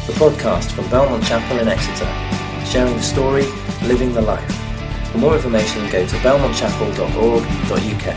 the podcast from Belmont Chapel in Exeter, sharing the story, living the life. For more information, go to belmontchapel.org.uk.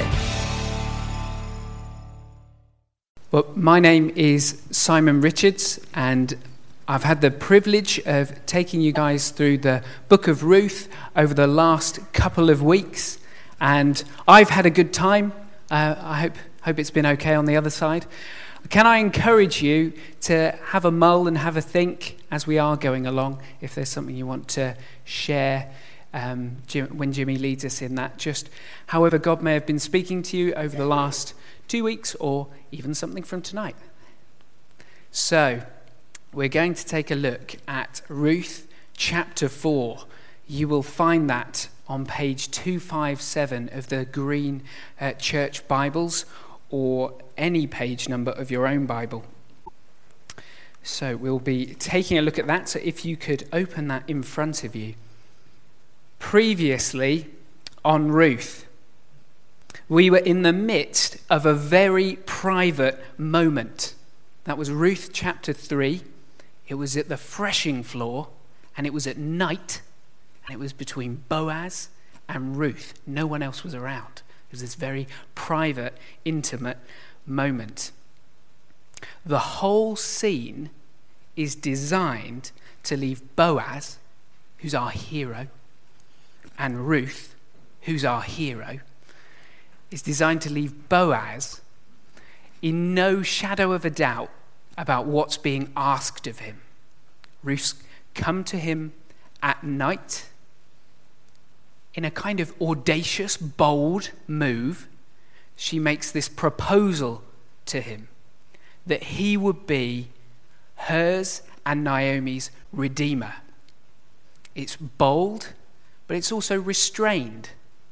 Well, my name is Simon Richards, and I've had the privilege of taking you guys through the book of Ruth over the last couple of weeks, and I've had a good time. I hope it's been okay on the other side. Can I encourage you to have a mull and have a think as we are going along, if there's something you want to share when Jimmy leads us in that, just however God may have been speaking to you over the last 2 weeks or even something from tonight. So, we're going to take a look at Ruth chapter 4. You will find that on page 257 of the Green Church Bibles, or any page number of your own Bible. So we'll be taking a look at that. So if you could open that in front of you. Previously on Ruth, we were in the midst of a very private moment. That was Ruth chapter 3. It was at the threshing floor, and it was at night, and it was between Boaz and Ruth. No one else was around. It was this very private, intimate moment. The whole scene is designed to leave Boaz, who's our hero, and Ruth, who's our hero, is designed to leave Boaz in no shadow of a doubt about what's being asked of him. Ruth's come to him at night in a kind of audacious, bold move. She makes this proposal to him that he would be hers and Naomi's redeemer. It's bold, but it's also restrained.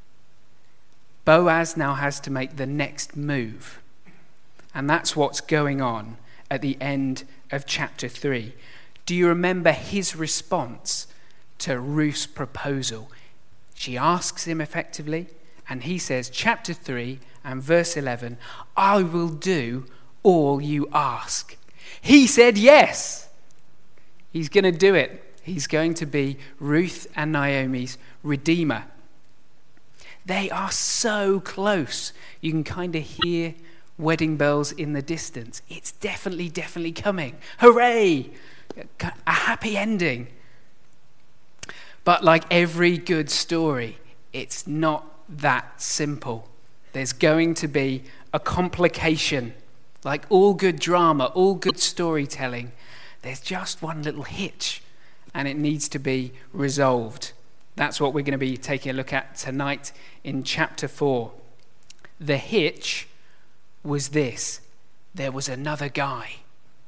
Boaz now has to make the next move. And that's what's going on at the end of chapter 3. Do you remember his response to Ruth's proposal? She asks him effectively, and he says, chapter 3 and verse 11, I will do all you ask. He said yes. He's going to do it. He's going to be Ruth and Naomi's redeemer. They are so close. You can kind of hear wedding bells in the distance. It's definitely coming. Hooray! A happy ending. But like every good story, it's not that simple. There's going to be a complication. Like all good drama, all good storytelling, there's just one little hitch, and it needs to be resolved. That's what we're going to be taking a look at tonight in chapter 4. The hitch was this. There was another guy.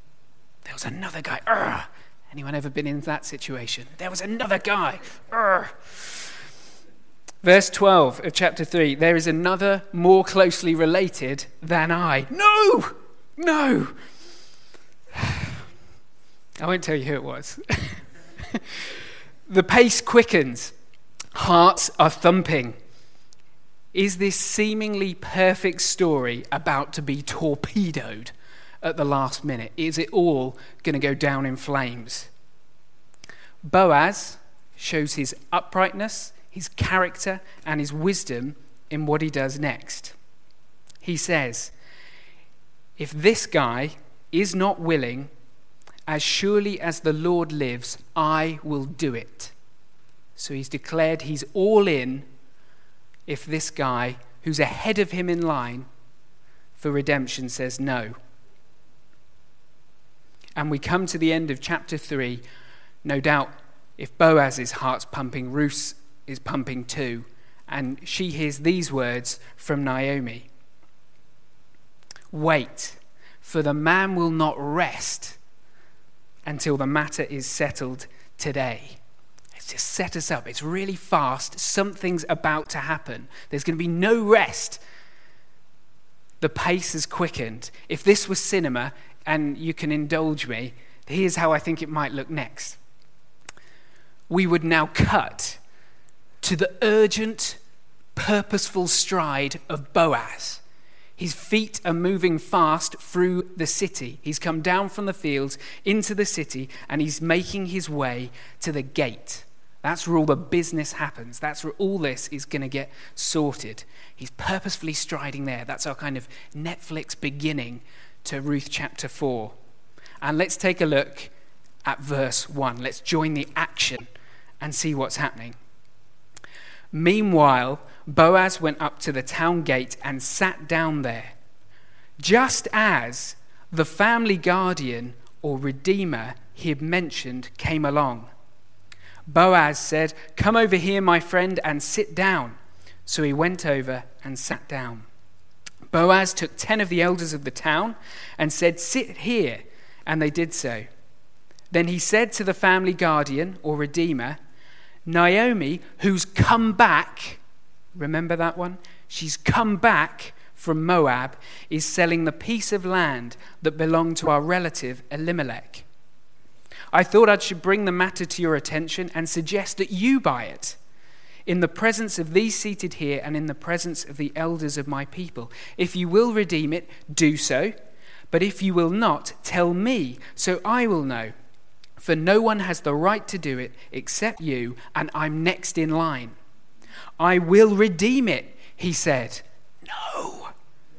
Urgh. Anyone ever been in that situation? There was another guy. Urgh. Verse 12 of chapter 3. There is another more closely related than I. No. I won't tell you who it was. The pace quickens. Hearts are thumping. Is this seemingly perfect story about to be torpedoed at the last minute? Is it all going to go down in flames? Boaz shows his uprightness, his character, and his wisdom in what he does next. He says, if this guy is not willing, as surely as the Lord lives, I will do it. So he's declared he's all in if this guy, who's ahead of him in line for redemption, says no. And we come to the end of chapter 3. No doubt, if Boaz's heart's pumping, Ruth's is pumping too. And she hears these words from Naomi. Wait, for the man will not rest until the matter is settled today. Let's just set us up. It's really fast. Something's about to happen. There's going to be no rest. The pace has quickened. If this was cinema, and you can indulge me, here's how I think it might look next. We would now cut to the urgent, purposeful stride of Boaz. His feet are moving fast through the city. He's come down from the fields into the city, and he's making his way to the gate. That's where all the business happens. That's where all this is going to get sorted. He's purposefully striding there. That's our kind of Netflix beginning to Ruth chapter 4. And let's take a look at verse 1. Let's join the action and see what's happening. Meanwhile, Boaz went up to the town gate and sat down there, just as the family guardian or redeemer he had mentioned came along. Boaz said, "Come over here, my friend, and sit down." So he went over and sat down. Boaz took 10 of the elders of the town and said, "Sit here," and they did so. Then he said to the family guardian or redeemer, "Naomi, who's come back," remember that one? She's come back from Moab, is selling the piece of land that belonged to our relative Elimelech. I thought I should bring the matter to your attention and suggest that you buy it, in the presence of these seated here and in the presence of the elders of my people. If you will redeem it, do so. But if you will not, tell me, so I will know. For no one has the right to do it except you, and I'm next in line. I will redeem it, he said. No.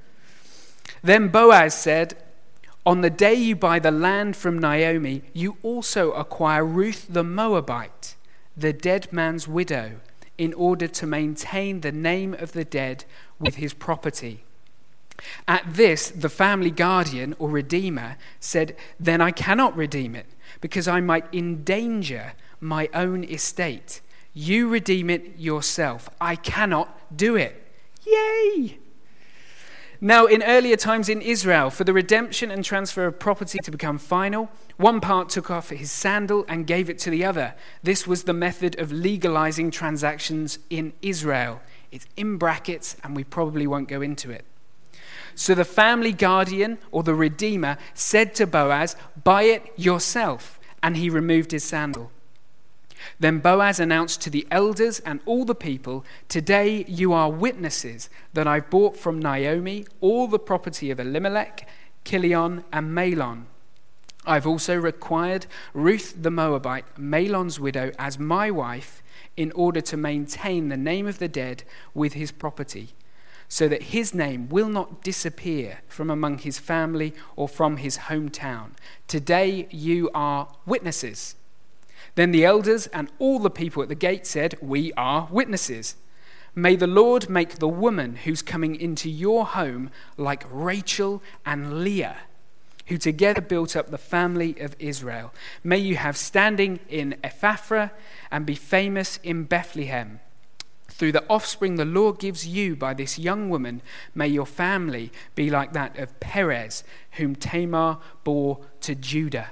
Then Boaz said, "On the day you buy the land from Naomi, you also acquire Ruth the Moabite, the dead man's widow, in order to maintain the name of the dead with his property." At this, the family guardian or redeemer said, "Then I cannot redeem it, because I might endanger my own estate. You redeem it yourself. I cannot do it." Yay! Now, in earlier times in Israel, for the redemption and transfer of property to become final, one part took off his sandal and gave it to the other. This was the method of legalizing transactions in Israel. It's in brackets, and we probably won't go into it. So the family guardian or the redeemer said to Boaz, "Buy it yourself," and he removed his sandal. Then Boaz announced to the elders and all the people, "Today you are witnesses that I bought from Naomi all the property of Elimelech, Chilion, and Mahlon. I've also required Ruth the Moabite, Mahlon's widow, as my wife in order to maintain the name of the dead with his property, so that his name will not disappear from among his family or from his hometown. Today you are witnesses." Then the elders and all the people at the gate said, "We are witnesses. May the Lord make the woman who's coming into your home like Rachel and Leah, who together built up the family of Israel. May you have standing in Ephrathah and be famous in Bethlehem. Through the offspring the Lord gives you by this young woman, may your family be like that of Perez, whom Tamar bore to Judah."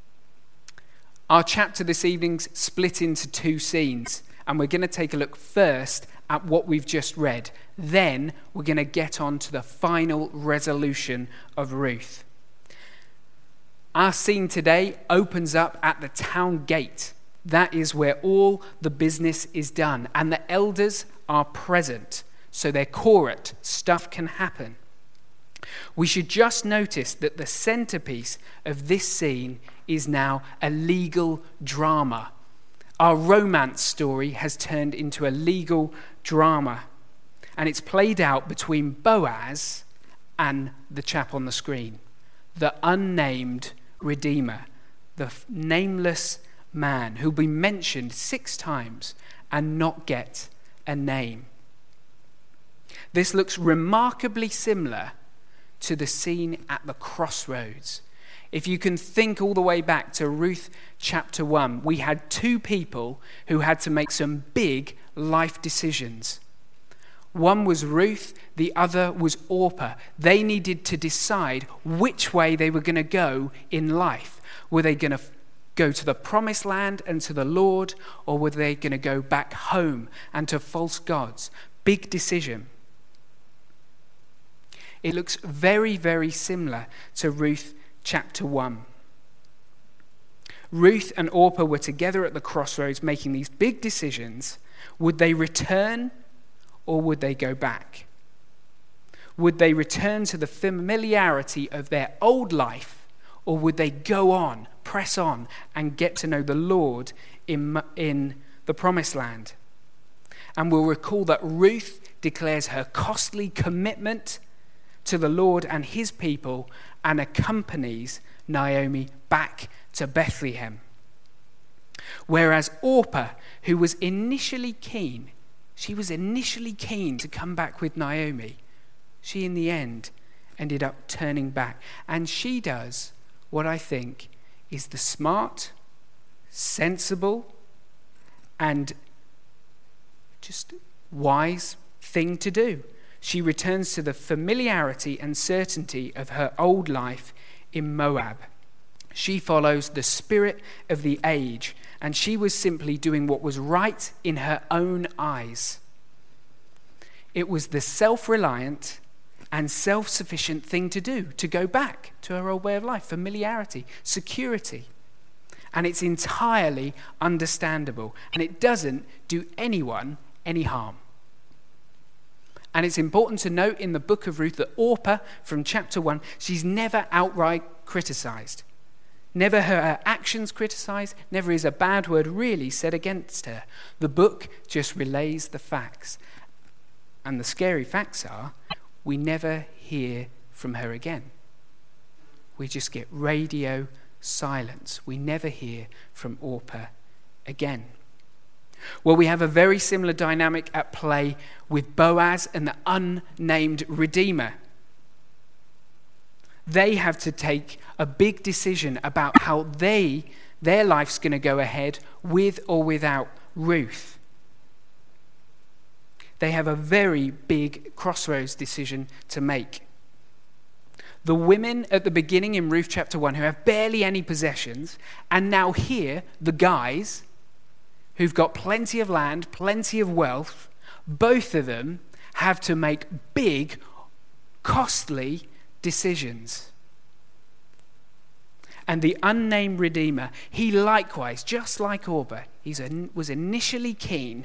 Our chapter this evening's split into two scenes, and we're going to take a look first at what we've just read. Then we're going to get on to the final resolution of Ruth. Our scene today opens up at the town gate. That is where all the business is done, and the elders are present, so they're quorate. Stuff can happen. We should just notice that the centerpiece of this scene is now a legal drama. Our romance story has turned into a legal drama, and it's played out between Boaz and the chap on the screen, the unnamed redeemer, the nameless man who'll be mentioned 6 times and not get a name. This looks remarkably similar to the scene at the crossroads. If you can think all the way back to Ruth chapter 1, we had 2 people who had to make some big life decisions. One was Ruth, the other was Orpah. They needed to decide which way they were going to go in life. Were they going to go to the promised land and to the Lord, or were they going to go back home and to false gods? Big decision. It looks very, very similar to Ruth chapter 1. Ruth and Orpah were together at the crossroads making these big decisions. Would they return or would they go back? Would they return to the familiarity of their old life, or would they go on, press on, and get to know the Lord in the promised land? And we'll recall that Ruth declares her costly commitment to the Lord and his people and accompanies Naomi back to Bethlehem. Whereas Orpah, who was initially keen to come back with Naomi, she in the end ended up turning back. And she does what I think is the smart, sensible, and just wise thing to do. She returns to the familiarity and certainty of her old life in Moab. She follows the spirit of the age, and she was simply doing what was right in her own eyes. It was the self-reliant and self-sufficient thing to do, to go back to her old way of life, familiarity, security. And it's entirely understandable, and it doesn't do anyone any harm. And it's important to note in the book of Ruth that Orpah, from chapter 1, she's never outright criticized. Never her actions criticized, never is a bad word really said against her. The book just relays the facts. And the scary facts are, we never hear from her again. We just get radio silence. We never hear from Orpah again. Well, we have a very similar dynamic at play with Boaz and the unnamed Redeemer. They have to take a big decision about how their life's going to go ahead with or without Ruth. They have a very big crossroads decision to make. The women at the beginning in Ruth chapter 1 who have barely any possessions, and now here, the guys who've got plenty of land, plenty of wealth, both of them have to make big, costly decisions. And the unnamed Redeemer, he likewise, just like Orpah, was initially keen.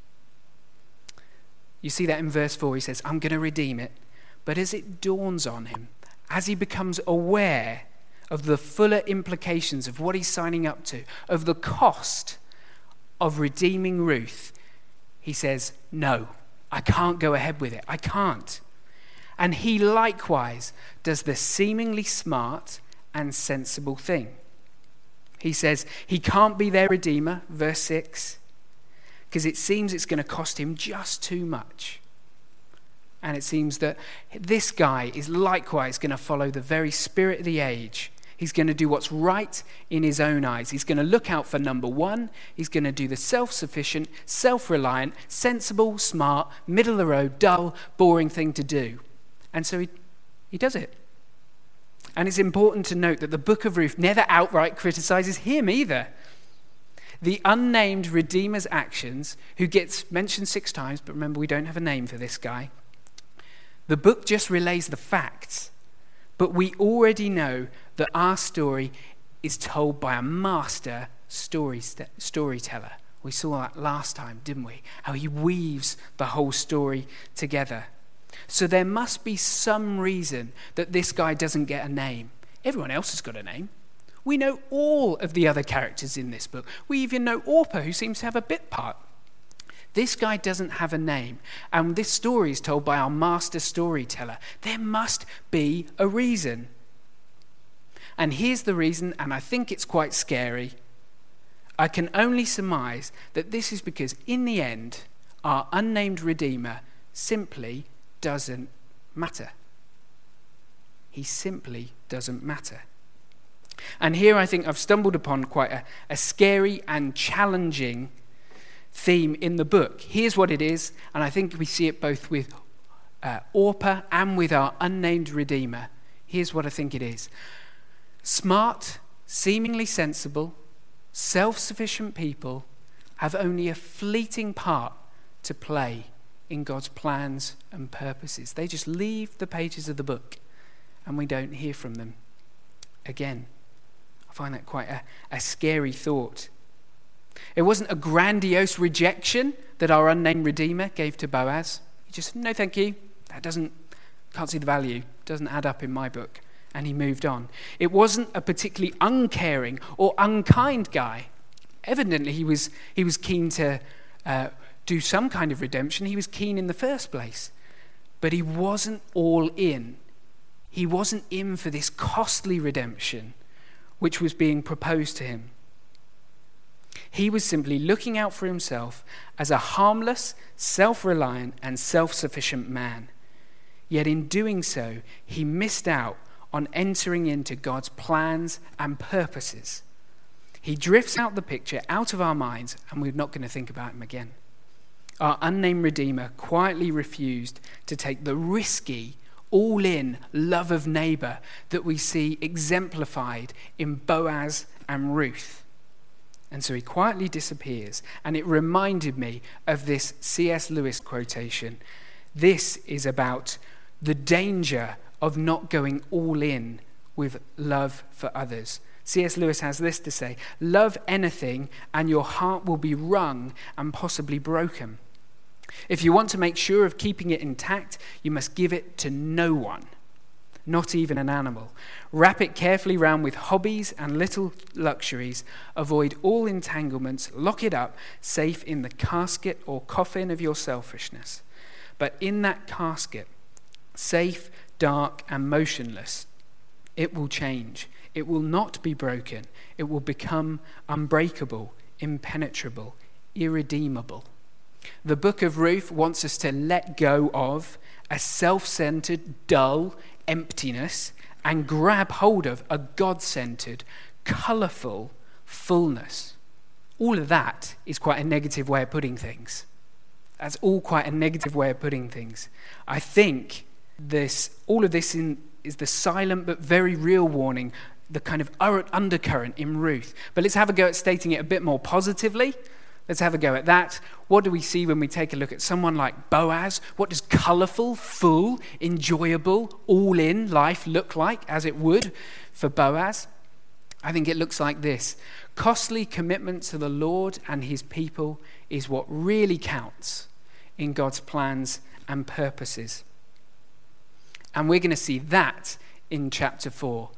You see that in verse 4, he says, I'm going to redeem it. But as it dawns on him, as he becomes aware of the fuller implications of what he's signing up to, of the cost of redeeming Ruth, he says, no, I can't go ahead with it. I can't. And he likewise does the seemingly smart and sensible thing. He says he can't be their redeemer, verse 6, because it seems it's going to cost him just too much. And it seems that this guy is likewise going to follow the very spirit of the age. He's going to do what's right in his own eyes. He's going to look out for number one. He's going to do the self-sufficient, self-reliant, sensible, smart, middle of the road, dull, boring thing to do. And so he does it. And it's important to note that the book of Ruth never outright criticizes him either. The unnamed Redeemer's actions, who gets mentioned 6 times, but remember we don't have a name for this guy. The book just relays the facts. But we already know that our story is told by a master storyteller. We saw that last time, didn't we? How he weaves the whole story together. So there must be some reason that this guy doesn't get a name. Everyone else has got a name. We know all of the other characters in this book. We even know Orpah, who seems to have a bit part. This guy doesn't have a name, and this story is told by our master storyteller. There must be a reason. And here's the reason, and I think it's quite scary. I can only surmise that this is because in the end, our unnamed Redeemer simply doesn't matter. He simply doesn't matter. And here I think I've stumbled upon quite a scary and challenging theme in the book. Here's what it is, and I think we see it both with Orpah and with our unnamed Redeemer. Here's what I think it is. Smart, seemingly sensible, self-sufficient people have only a fleeting part to play in God's plans and purposes. They just leave the pages of the book and we don't hear from them again. I find that quite a scary thought. It wasn't a grandiose rejection that our unnamed Redeemer gave to Boaz. He just said, no thank you, that doesn't Can't see the value. Doesn't add up in my book. And he moved on. It wasn't a particularly uncaring or unkind guy. Evidently, he was keen to do some kind of redemption. He was keen in the first place. But he wasn't all in. He wasn't in for this costly redemption which was being proposed to him. He was simply looking out for himself as a harmless, self-reliant, and self-sufficient man. Yet in doing so, he missed out on entering into God's plans and purposes. He drifts out the picture, out of our minds, and we're not going to think about him again. Our unnamed Redeemer quietly refused to take the risky, all-in love of neighbor that we see exemplified in Boaz and Ruth. And so he quietly disappears. And it reminded me of this C.S. Lewis quotation. This is about the danger of not going all in with love for others. C.S. Lewis has this to say: love anything and your heart will be wrung and possibly broken. If you want to make sure of keeping it intact, you must give it to no one, not even an animal. Wrap it carefully round with hobbies and little luxuries. Avoid all entanglements. Lock it up, safe in the casket or coffin of your selfishness. But in that casket, safe, dark, and motionless, it will change. It will not be broken. It will become unbreakable, impenetrable, irredeemable. The book of Ruth wants us to let go of a self-centered, dull emptiness and grab hold of a God-centered, colourful fullness. All of that is quite a negative way of putting things. That's all quite a negative way of putting things. I think all of this is the silent but very real warning, the kind of undercurrent in Ruth. But let's have a go at stating it a bit more positively. Let's have a go at that. What do we see when we take a look at someone like Boaz? What does colourful, full, enjoyable, all-in life look like, as it would for Boaz? I think it looks like this. Costly commitment to the Lord and his people is what really counts in God's plans and purposes. And we're going to see that in chapter 4.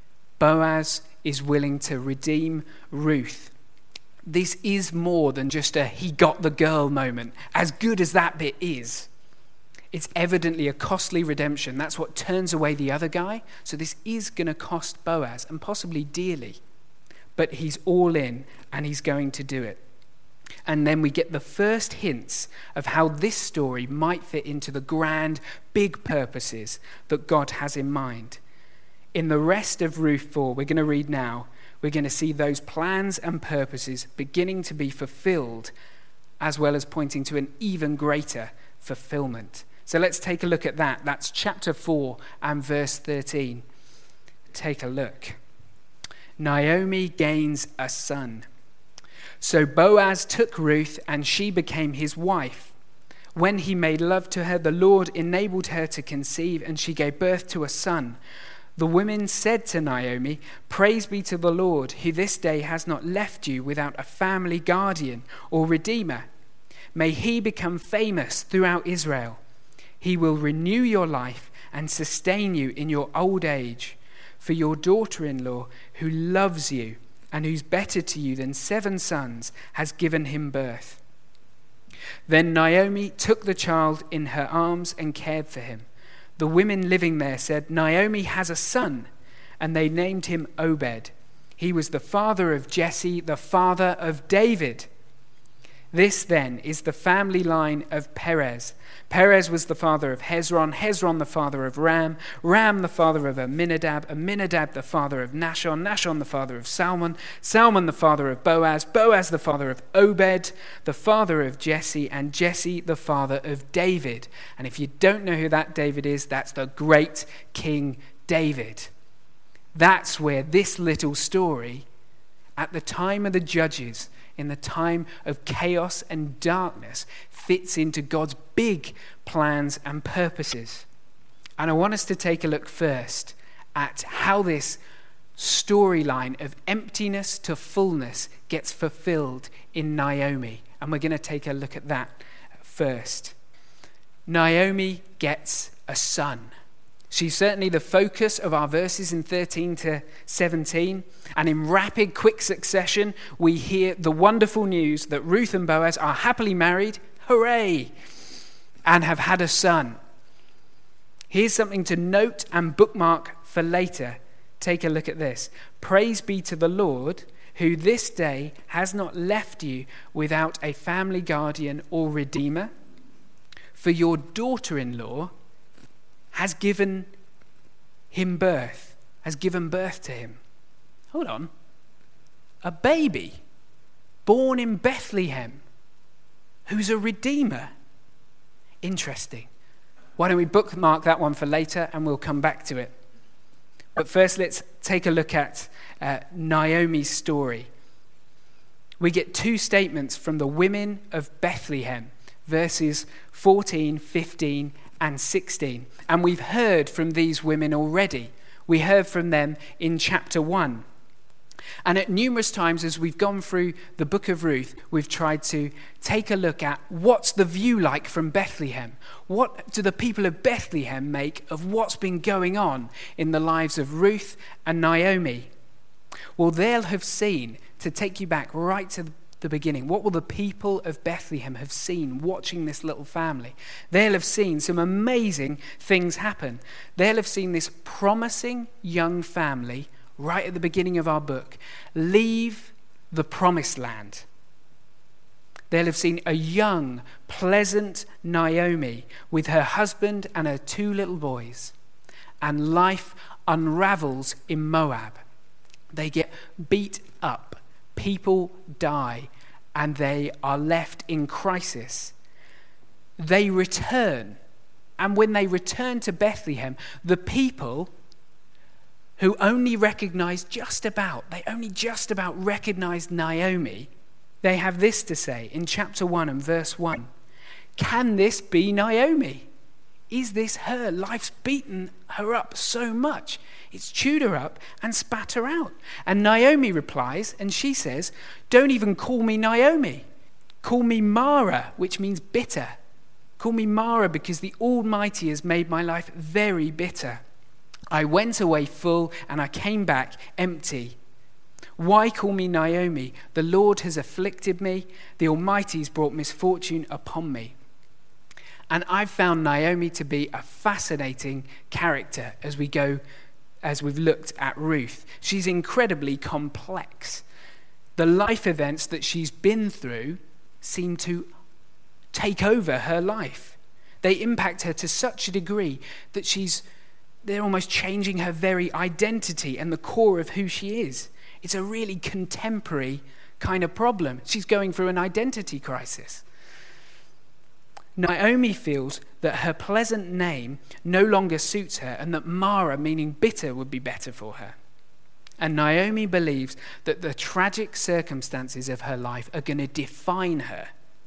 Boaz is willing to redeem Ruth. This is more than just a he got the girl moment, as good as that bit is. It's evidently a costly redemption. That's what turns away the other guy. So this is going to cost Boaz, and possibly dearly. But he's all in, and he's going to do it. And then we get the first hints of how this story might fit into the grand, big purposes that God has in mind. In the rest of Ruth 4, we're going to read now, we're going to see those plans and purposes beginning to be fulfilled, as well as pointing to an even greater fulfillment. So let's take a look at that. That's chapter 4 and verse 13. Take a look. Naomi gains a son. So Boaz took Ruth, and she became his wife. When he made love to her, the Lord enabled her to conceive, and she gave birth to a son. The women said to Naomi, "Praise be to the Lord, who this day has not left you without a family guardian or redeemer. May he become famous throughout Israel. He will renew your life and sustain you in your old age. For your daughter-in-law, who loves you and who's better to you than 7 sons, has given him birth." Then Naomi took the child in her arms and cared for him. The women living there said, "Naomi has a son," and they named him Obed. He was the father of Jesse, the father of David. This then is the family line of Perez. Perez was the father of Hezron, Hezron the father of Ram, Ram the father of Amminadab, Amminadab the father of Nahshon, Nahshon the father of Salmon, Salmon the father of Boaz, Boaz the father of Obed, the father of Jesse, and Jesse the father of David. And if you don't know who that David is, that's the great King David. That's where this little story, at the time of the Judges, in the time of chaos and darkness, fits into God's big plans and purposes. And I want us to take a look first at how this storyline of emptiness to fullness gets fulfilled in Naomi. And we're going to take a look at that first. Naomi gets a son. She's certainly the focus of our verses in 13 to 17. And in rapid, quick succession, we hear the wonderful news that Ruth and Boaz are happily married, hooray, and have had a son. Here's something to note and bookmark for later. Take a look at this. Praise be to the Lord, who this day has not left you without a family guardian or redeemer. For your daughter-in-law has given birth to him. Hold on. A baby born in Bethlehem who's a redeemer. Interesting. Why don't we bookmark that one for later and we'll come back to it. But first let's take a look at Naomi's story. We get two statements from the women of Bethlehem, verses 14, 15, and 16. And we've heard from these women already. We heard from them in chapter 1. And at numerous times as we've gone through the book of Ruth, we've tried to take a look at what's the view like from Bethlehem. What do the people of Bethlehem make of what's been going on in the lives of Ruth and Naomi? Well, they'll have seen, to take you back right to the beginning, what will the people of Bethlehem have seen watching this little family? They'll have seen some amazing things happen. They'll have seen this promising young family right at the beginning of our book leave the promised land. They'll have seen a young, pleasant Naomi with her husband and her two little boys, and life unravels in Moab. They get beat up, people die, and they are left in crisis. They return, and when they return to Bethlehem, the people who only just about recognized Naomi, they have this to say in chapter 1 and verse 1. Can this be Naomi? Is this her? Life's beaten her up so much. It's chewed her up and spat her out. And Naomi replies, and she says, don't even call me Naomi. Call me Mara, which means bitter. Call me Mara because the Almighty has made my life very bitter. I went away full and I came back empty. Why call me Naomi? The Lord has afflicted me. The Almighty has brought misfortune upon me. And I've found Naomi to be a fascinating character as we've looked at Ruth. She's incredibly complex. The life events that she's been through seem to take over her life. They impact her to such a degree that they're almost changing her very identity and the core of who she is. It's a really contemporary kind of problem. She's going through an identity crisis. Naomi feels that her pleasant name no longer suits her and that Mara, meaning bitter, would be better for her. And Naomi believes that the tragic circumstances of her life are going to define her.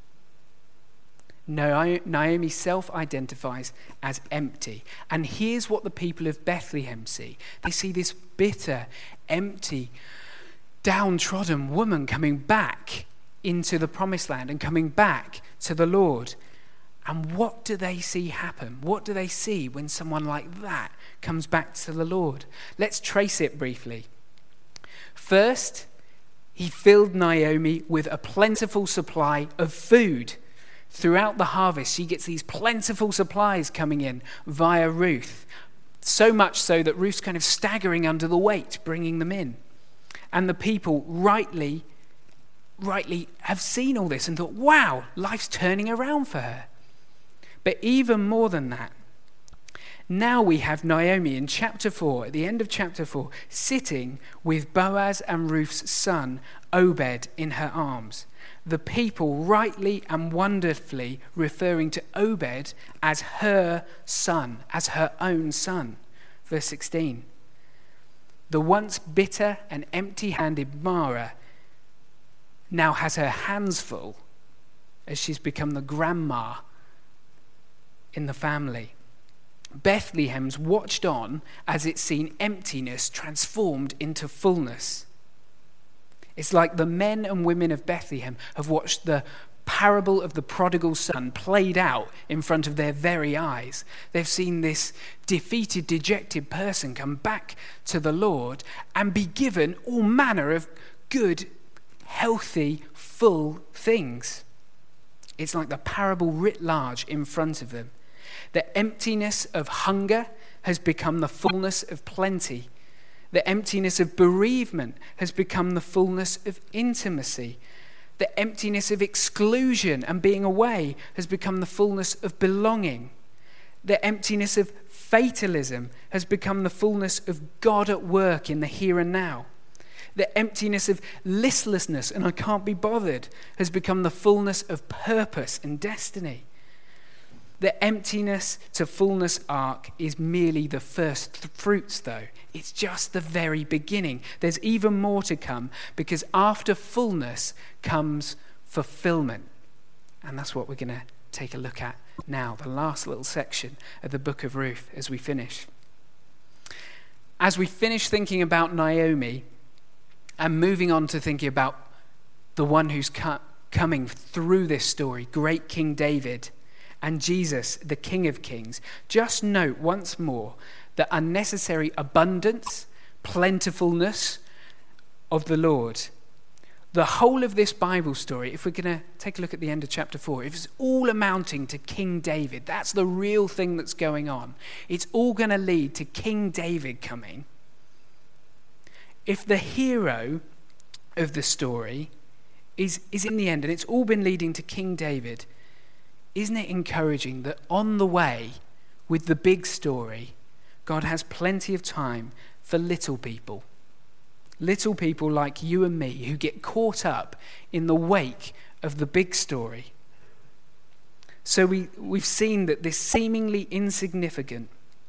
Naomi self-identifies as empty. And here's what the people of Bethlehem see. They see this bitter, empty, downtrodden woman coming back into the promised land and coming back to the Lord. And what do they see happen? What do they see when someone like that comes back to the Lord? Let's trace it briefly. First, he filled Naomi with a plentiful supply of food. Throughout the harvest, she gets these plentiful supplies coming in via Ruth. So much so that Ruth's kind of staggering under the weight, bringing them in. And the people rightly have seen all this and thought, wow, life's turning around for her. But even more than that, now we have Naomi in chapter 4, at the end of chapter 4, sitting with Boaz and Ruth's son, Obed, in her arms. The people rightly and wonderfully referring to Obed as her son, as her own son. Verse 16. The once bitter and empty-handed Mara now has her hands full as she's become the grandma in the family. Bethlehem's watched on as it's seen emptiness transformed into fullness. It's like the men and women of Bethlehem have watched the parable of the prodigal son played out in front of their very eyes. They've seen this defeated, dejected person come back to the Lord and be given all manner of good, healthy, full things. It's like the parable writ large in front of them. The emptiness of hunger has become the fullness of plenty. The emptiness of bereavement has become the fullness of intimacy. The emptiness of exclusion and being away has become the fullness of belonging. The emptiness of fatalism has become the fullness of God at work in the here and now. The emptiness of listlessness and I can't be bothered has become the fullness of purpose and destiny. The emptiness to fullness arc is merely the first fruits, though. It's just the very beginning. There's even more to come, because after fullness comes fulfillment. And that's what we're going to take a look at now, the last little section of the book of Ruth as we finish. As we finish thinking about Naomi and moving on to thinking about the one who's coming through this story, great King David, and Jesus, the King of Kings, just note once more the unnecessary abundance, plentifulness of the Lord. The whole of this Bible story, if we're going to take a look at the end of chapter 4, if it's all amounting to King David, that's the real thing that's going on. It's all going to lead to King David coming. If the hero of the story is in the end, and it's all been leading to King David, isn't it encouraging that on the way with the big story, God has plenty of time for little people like you and me who get caught up in the wake of the big story. So we've seen that this seemingly insignificant,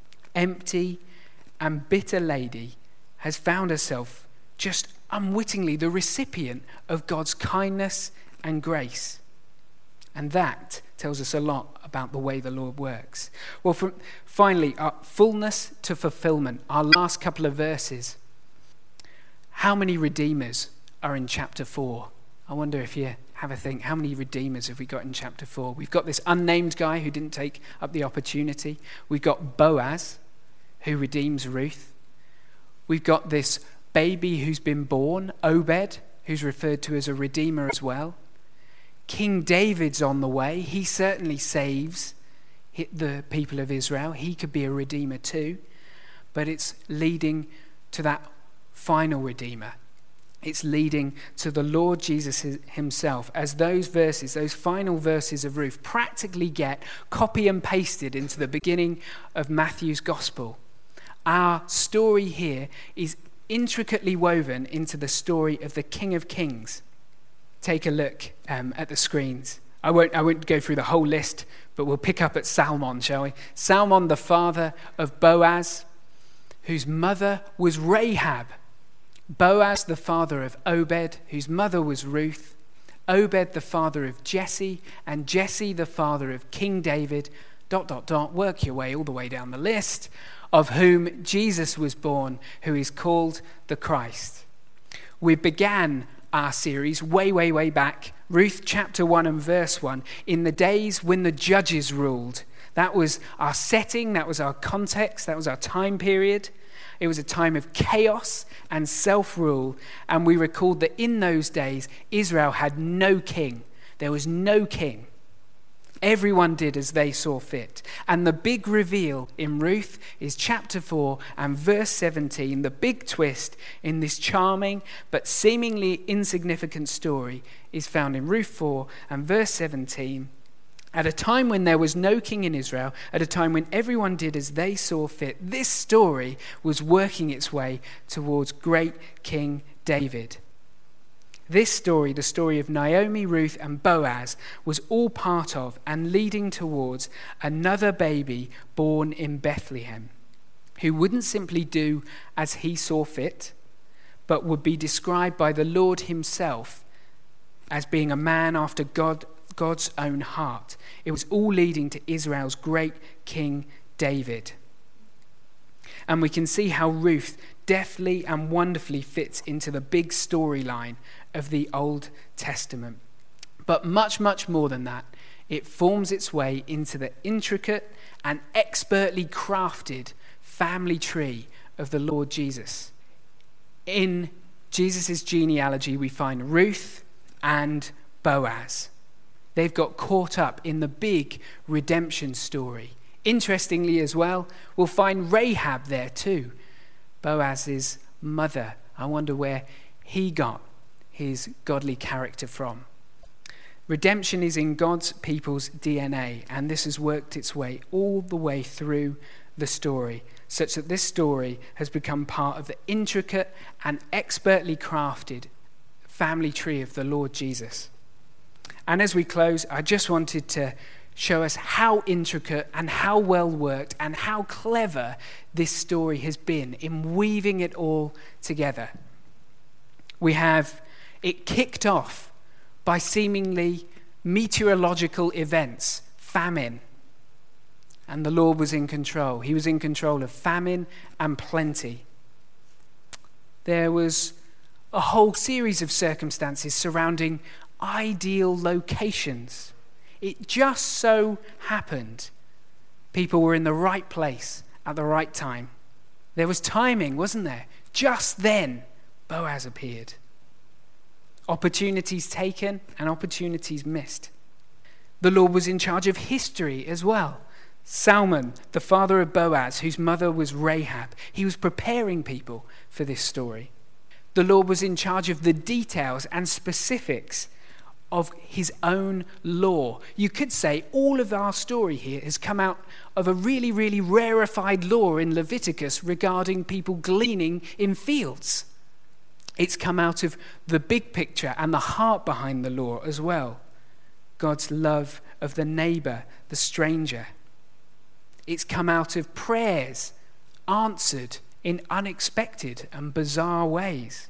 empty and bitter lady has found herself just unwittingly the recipient of God's kindness and grace. And that tells us a lot about the way the Lord works. Well, finally, fullness to fulfillment, our last couple of verses. How many redeemers are in chapter 4? I wonder if you have a think, how many redeemers have we got in chapter 4? We've got this unnamed guy who didn't take up the opportunity. We've got Boaz, who redeems Ruth. We've got this baby who's been born, Obed, who's referred to as a redeemer as well. King David's on the way. He certainly saves the people of Israel. He could be a redeemer too. But it's leading to that final redeemer. It's leading to the Lord Jesus himself, as those verses, those final verses of Ruth, practically get copy and pasted into the beginning of Matthew's gospel. Our story here is intricately woven into the story of the King of Kings. Take a look at the screens. I won't go through the whole list, but we'll pick up at Salmon, shall we? Salmon, the father of Boaz, whose mother was Rahab. Boaz, the father of Obed, whose mother was Ruth. Obed, the father of Jesse, and Jesse, the father of King David. ... Work your way all the way down the list, of whom Jesus was born, who is called the Christ. We began our series way back, Ruth chapter 1 and verse 1, in the days when the judges ruled. That was our setting, that was our context, that was our time period. It was a time of chaos and self-rule, and we recalled that in those days Israel had no king. There was no king. Everyone did as they saw fit. And the big reveal in Ruth is chapter 4 and verse 17. The big twist in this charming but seemingly insignificant story is found in Ruth 4 and verse 17. At a time when there was no king in Israel, at a time when everyone did as they saw fit, this story was working its way towards great King David. This story, the story of Naomi, Ruth, and Boaz, was all part of and leading towards another baby born in Bethlehem, who wouldn't simply do as he saw fit, but would be described by the Lord himself as being a man after God's own heart. It was all leading to Israel's great King David. And we can see how Ruth deftly and wonderfully fits into the big storyline of the Old Testament. But much, much more than that, it forms its way into the intricate and expertly crafted family tree of the Lord Jesus. In Jesus' genealogy, we find Ruth and Boaz. They've got caught up in the big redemption story. Interestingly as well, we'll find Rahab there too, Boaz's mother. I wonder where he got his godly character from. Redemption is in God's people's DNA, and this has worked its way all the way through the story, such that this story has become part of the intricate and expertly crafted family tree of the Lord Jesus. And as we close, I just wanted to show us how intricate and how well worked and how clever this story has been in weaving it all together. We have it kicked off by seemingly meteorological events, famine. And the Lord was in control. He was in control of famine and plenty. There was a whole series of circumstances surrounding ideal locations. It just so happened people were in the right place at the right time. There was timing, wasn't there? Just then, Boaz appeared. Opportunities taken and opportunities missed. The Lord was in charge of history as well. Salmon, the father of Boaz, whose mother was Rahab, he was preparing people for this story. The Lord was in charge of the details and specifics of his own law. You could say all of our story here has come out of a really, really rarefied law in Leviticus regarding people gleaning in fields. It's come out of the big picture and the heart behind the law as well. God's love of the neighbor, the stranger. It's come out of prayers answered in unexpected and bizarre ways.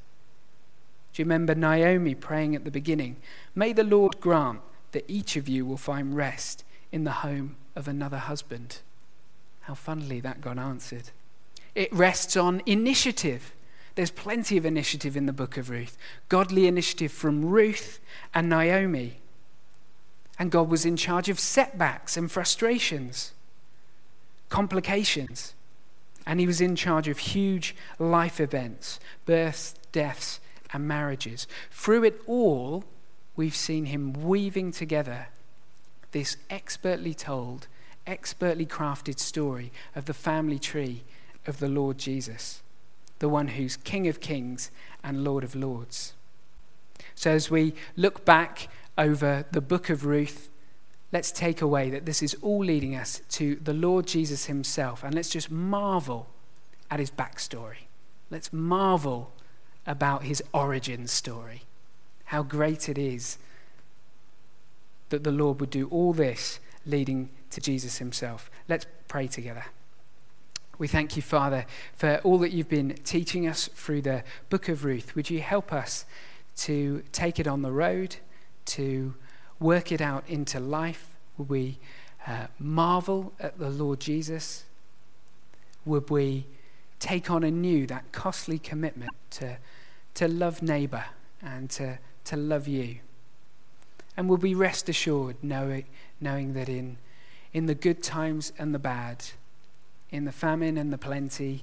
Do you remember Naomi praying at the beginning? May the Lord grant that each of you will find rest in the home of another husband. How funnily that got answered. It rests on initiative. There's plenty of initiative in the book of Ruth. Godly initiative from Ruth and Naomi. And God was in charge of setbacks and frustrations, complications. And he was in charge of huge life events, births, deaths, and marriages. Through it all, we've seen him weaving together this expertly told, expertly crafted story of the family tree of the Lord Jesus, the one who's King of Kings and Lord of Lords. So as we look back over the book of Ruth, let's take away that this is all leading us to the Lord Jesus himself, and let's just marvel at his backstory. Let's marvel about his origin story. How great it is that the Lord would do all this leading to Jesus himself. Let's pray together. We thank you, Father, for all that you've been teaching us through the book of Ruth. Would you help us to take it on the road, to work it out into life? Would we marvel at the Lord Jesus? Would we take on anew that costly commitment to love neighbour and to love you? And would we rest assured knowing that in the good times and the bad, in the famine and the plenty,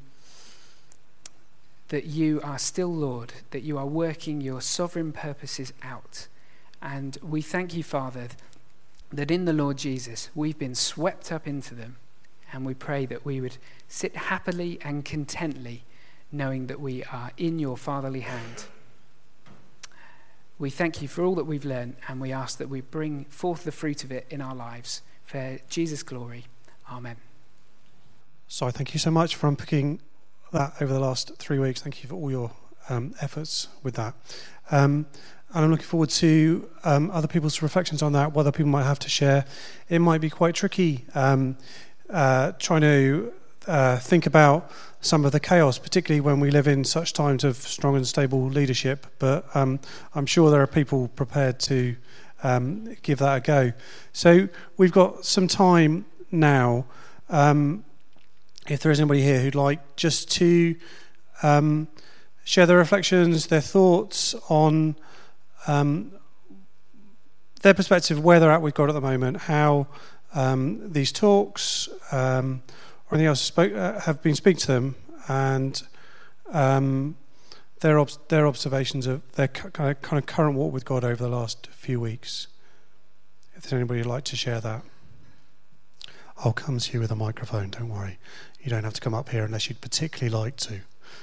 that you are still Lord, that you are working your sovereign purposes out. And we thank you, Father, that in the Lord Jesus we've been swept up into them, and we pray that we would sit happily and contently knowing that we are in your fatherly hand. We thank you for all that we've learned, and we ask that we bring forth the fruit of it in our lives for Jesus' glory. Amen. So thank you so much for unpicking that over the last 3 weeks. Thank you for all your efforts with that. And I'm looking forward to other people's reflections on that, what other people might have to share. It might be quite tricky trying to think about some of the chaos, particularly when we live in such times of strong and stable leadership. But I'm sure there are people prepared to give that a go. So we've got some time now. If there is anybody here who'd like just to share their reflections, their thoughts on their perspective, where they're at with God at the moment, how these talks or anything else have been speaking to them, and their observations of their kind of current walk with God over the last few weeks. If there's anybody who'd like to share that, I'll come to you with a microphone, don't worry. You don't have to come up here unless you'd particularly like to.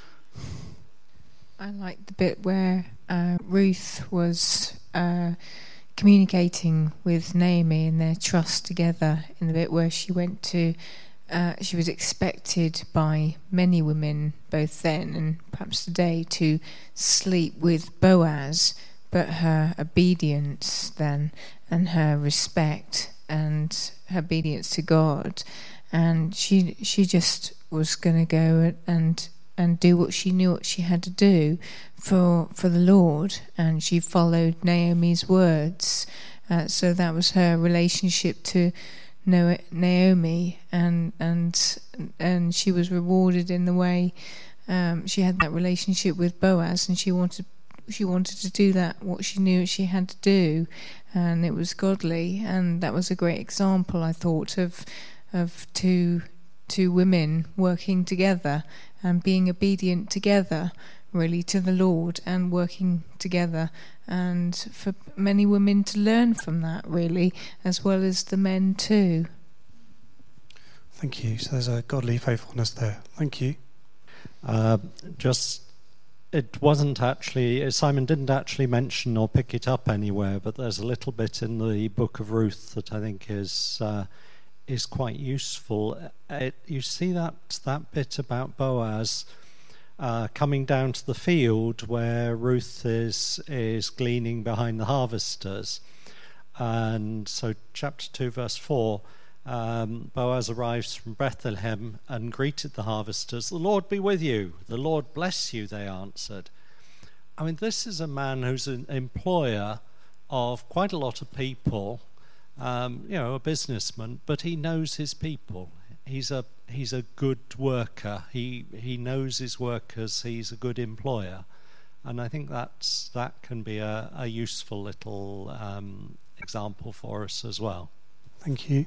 I like the bit where Ruth was communicating with Naomi and their trust together, in the bit where she went to, she was expected by many women, both then and perhaps today, to sleep with Boaz, but her obedience then and her respect and her obedience to God, and she just was going to go and do what she knew what she had to do for the Lord, and she followed Naomi's words. So that was her relationship to Naomi, and she was rewarded in the way she had that relationship with Boaz, and she wanted to do that, what she knew she had to do, and it was godly. And that was a great example, I thought, of two women working together and being obedient together, really, to the Lord, and working together, and for many women to learn from that, really, as well as the men too. Thank you. So there's a godly faithfulness there. Thank you. It wasn't actually, Simon didn't actually mention or pick it up anywhere, but there's a little bit in the book of Ruth that I think is quite useful. You see that bit about Boaz coming down to the field where Ruth is gleaning behind the harvesters. And so chapter 2 verse 4, Boaz arrives from Bethlehem and greeted the harvesters. "The Lord be with you. The Lord bless you," they answered. I mean, this is a man who's an employer of quite a lot of people, a businessman, but he knows his people. He's a good worker. He knows his workers. He's a good employer, and I think that can be a useful little example for us as well. Thank you.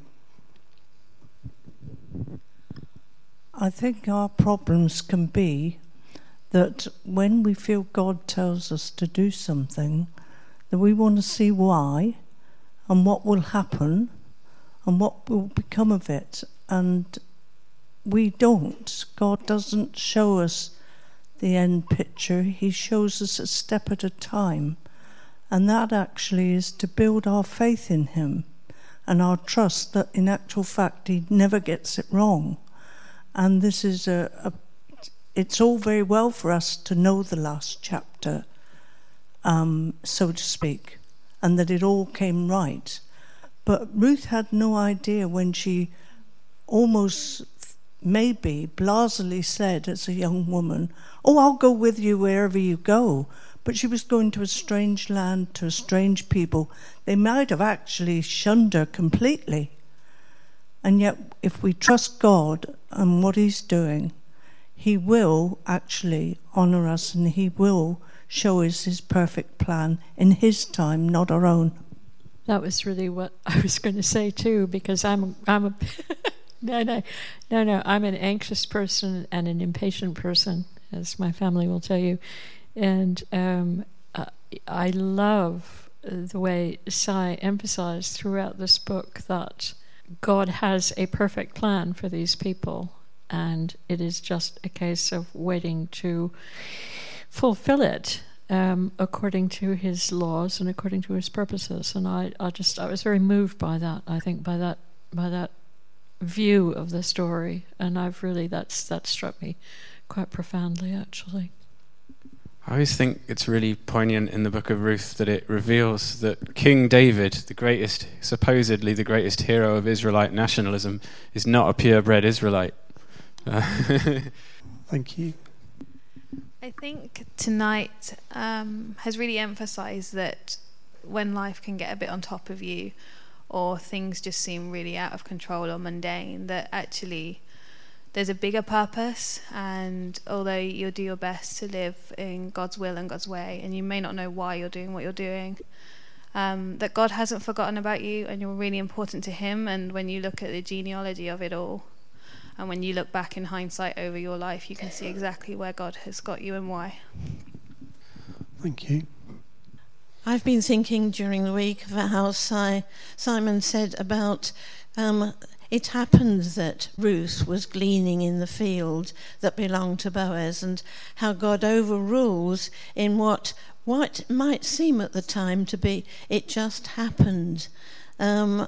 I think our problems can be that when we feel God tells us to do something, that we want to see why and what will happen and what will become of it. And we don't. God doesn't show us the end picture. He shows us a step at a time. And that actually is to build our faith in him and our trust that in actual fact he never gets it wrong. And this is it's all very well for us to know the last chapter, so to speak, and that it all came right. But Ruth had no idea when she almost maybe blasely said as a young woman, "Oh, I'll go with you wherever you go." But she was going to a strange land, to a strange people. They might have actually shunned her completely. And yet, if we trust God and what he's doing, he will actually honour us, and he will show us his perfect plan in his time, not our own. That was really what I was going to say too, because I'm a no, I'm an anxious person and an impatient person, as my family will tell you. And I love the way Sai emphasized throughout this book that God has a perfect plan for these people, and it is just a case of waiting to fulfill it according to his laws and according to his purposes. And I was very moved by that. I think by that view of the story, and that struck me quite profoundly, actually. I always think it's really poignant in the book of Ruth that it reveals that King David, supposedly the greatest hero of Israelite nationalism, is not a purebred Israelite. Thank you. I think tonight has really emphasised that when life can get a bit on top of you, or things just seem really out of control or mundane, that actually there's a bigger purpose. And although you'll do your best to live in God's will and God's way, and you may not know why you're doing what you're doing, that God hasn't forgotten about you and you're really important to him. And when you look at the genealogy of it all, and when you look back in hindsight over your life, you can see exactly where God has got you and why. Thank you. I've been thinking during the week about how Simon said about it happened that Ruth was gleaning in the field that belonged to Boaz, and how God overrules in what might seem at the time to be it just happened. In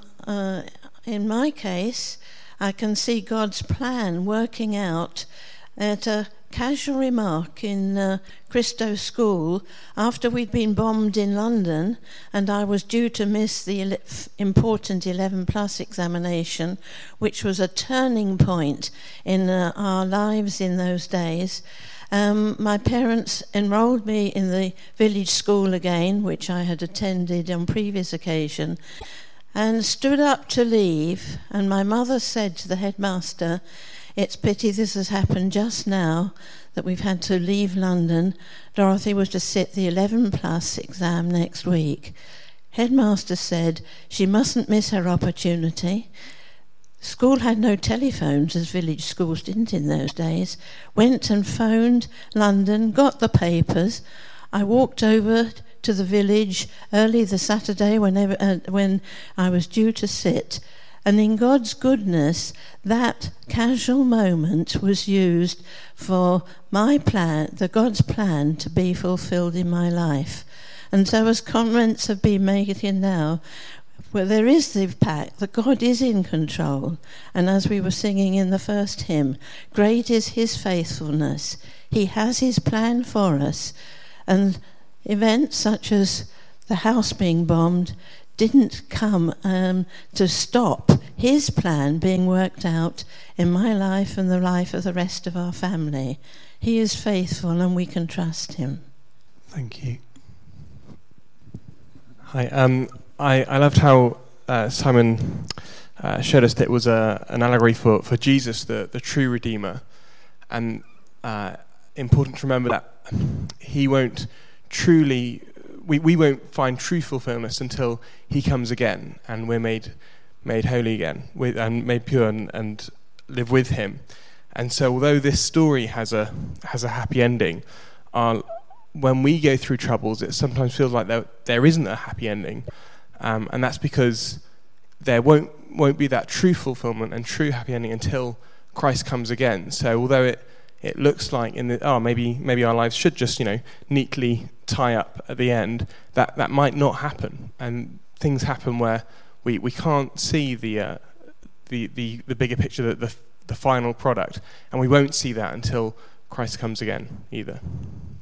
my case, I can see God's plan working out at a casual remark in Christo School after we'd been bombed in London and I was due to miss the important 11 plus examination, which was a turning point in our lives in those days. My parents enrolled me in the village school again, which I had attended on previous occasion, and stood up to leave, and my mother said to the headmaster, "It's pity this has happened just now, that we've had to leave London. Dorothy was to sit the 11 plus exam next week." Headmaster said she mustn't miss her opportunity. School had no telephones, as village schools didn't in those days. Went and phoned London, got the papers. I walked over to the village early the Saturday when I was due to sit. And in God's goodness, that casual moment was used for my plan, God's plan, to be fulfilled in my life. And so as comments have been made here now, well, there is the fact that God is in control. And as we were singing in the first hymn, great is his faithfulness. He has his plan for us. And events such as the house being bombed didn't come to stop his plan being worked out in my life and the life of the rest of our family. He is faithful and we can trust him. Thank you. Hi. I loved how Simon showed us that it was an allegory for Jesus, the true Redeemer. And important to remember that he won't truly... We won't find true fulfillment until he comes again and we're made holy again and made pure and live with him. And so although this story has a happy ending, when we go through troubles, it sometimes feels like there isn't a happy ending. And that's because there won't be that true fulfillment and true happy ending until Christ comes again. So although it looks like maybe our lives should just neatly tie up at the end, that might not happen, and things happen where we can't see the bigger picture, the final product, and we won't see that until Christ comes again either.